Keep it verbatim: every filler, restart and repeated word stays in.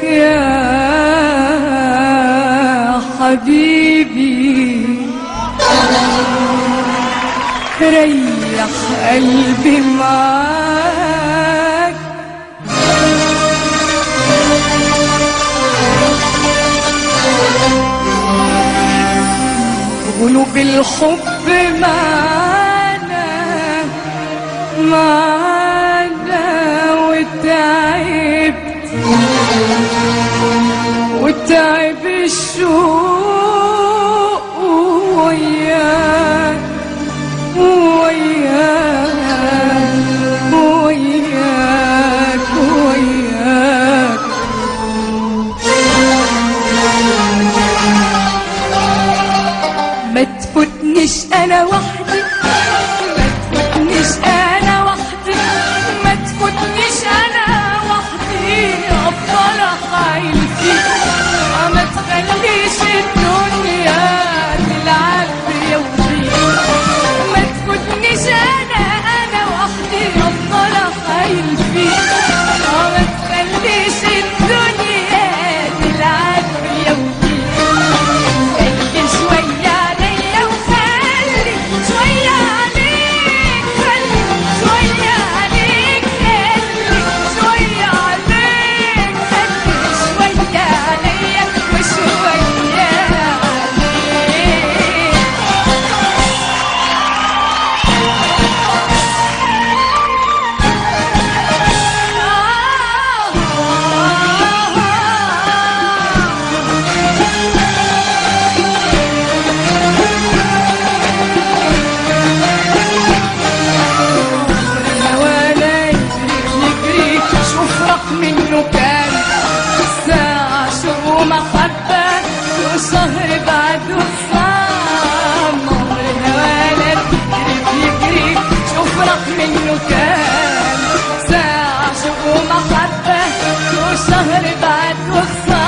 يا حبيبي ريح قلبي معاك، قلوب الحب معانا معانا وتعبت وتعب الشوق وياك وياك وياك وياك. ما تفوتنيش انا وحدي، ما تفوتنيش انا وحدي، ما تفوتنيش انا وحدي، افضل احايل فيك، ما تخليش الدنيا تلعب بيا وفيك. ما تفوتنيش انا انا وحدي، افضل احايل فيك، ما تخليش الدنيا تلعب بيا وفيك. خلي شوية عليا وخلي شوية عليك، خلي شوية عليك، خلي شوية عليك، خلي شوية عليا وشوية منه كان ساعة شوق ومحبة وشهر بعده صام. عمر الهوانا بيجري بيجري شوف راح منه كان ساعة شوق ومحبة وشهر بعده صام.